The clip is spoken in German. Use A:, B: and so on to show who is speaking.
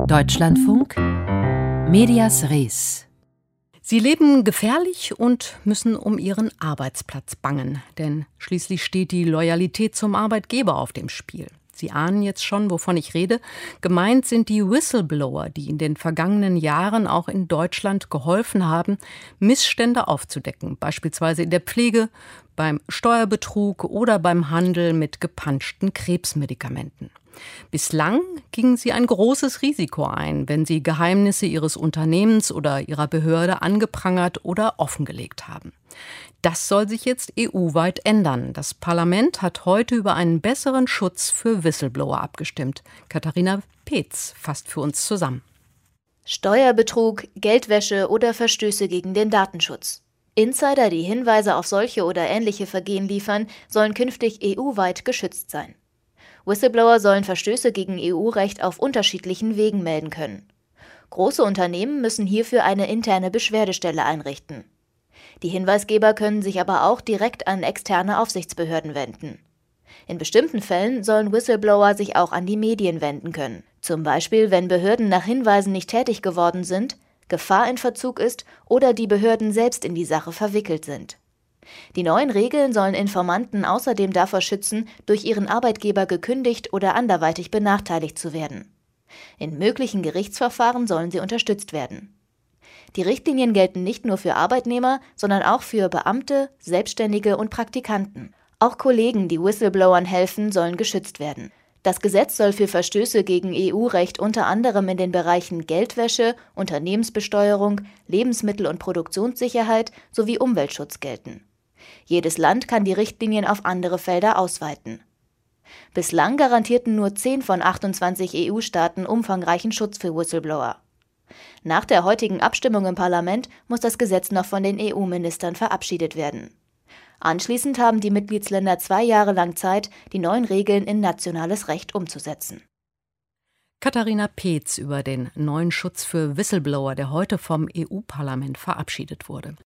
A: Deutschlandfunk Medias Res.
B: Sie leben gefährlich und müssen um ihren Arbeitsplatz bangen. Denn schließlich steht die Loyalität zum Arbeitgeber auf dem Spiel. Sie ahnen jetzt schon, wovon ich rede. Gemeint sind die Whistleblower, die in den vergangenen Jahren auch in Deutschland geholfen haben, Missstände aufzudecken. Beispielsweise in der Pflege, beim Steuerbetrug oder beim Handel mit gepanschten Krebsmedikamenten. Bislang gingen sie ein großes Risiko ein, wenn sie Geheimnisse ihres Unternehmens oder ihrer Behörde angeprangert oder offengelegt haben. Das soll sich jetzt EU-weit ändern. Das Parlament hat heute über einen besseren Schutz für Whistleblower abgestimmt. Katharina Peetz fasst für uns zusammen.
C: Steuerbetrug, Geldwäsche oder Verstöße gegen den Datenschutz. Insider, die Hinweise auf solche oder ähnliche Vergehen liefern, sollen künftig EU-weit geschützt sein. Whistleblower sollen Verstöße gegen EU-Recht auf unterschiedlichen Wegen melden können. Große Unternehmen müssen hierfür eine interne Beschwerdestelle einrichten. Die Hinweisgeber können sich aber auch direkt an externe Aufsichtsbehörden wenden. In bestimmten Fällen sollen Whistleblower sich auch an die Medien wenden können. Zum Beispiel, wenn Behörden nach Hinweisen nicht tätig geworden sind, Gefahr in Verzug ist oder die Behörden selbst in die Sache verwickelt sind. Die neuen Regeln sollen Informanten außerdem davor schützen, durch ihren Arbeitgeber gekündigt oder anderweitig benachteiligt zu werden. In möglichen Gerichtsverfahren sollen sie unterstützt werden. Die Richtlinien gelten nicht nur für Arbeitnehmer, sondern auch für Beamte, Selbstständige und Praktikanten. Auch Kollegen, die Whistleblowern helfen, sollen geschützt werden. Das Gesetz soll für Verstöße gegen EU-Recht unter anderem in den Bereichen Geldwäsche, Unternehmensbesteuerung, Lebensmittel- und Produktionssicherheit sowie Umweltschutz gelten. Jedes Land kann die Richtlinien auf andere Felder ausweiten. Bislang garantierten nur 10 von 28 EU-Staaten umfangreichen Schutz für Whistleblower. Nach der heutigen Abstimmung im Parlament muss das Gesetz noch von den EU-Ministern verabschiedet werden. Anschließend haben die Mitgliedsländer 2 Jahre lang Zeit, die neuen Regeln in nationales Recht umzusetzen.
B: Katharina Peetz über den neuen Schutz für Whistleblower, der heute vom EU-Parlament verabschiedet wurde.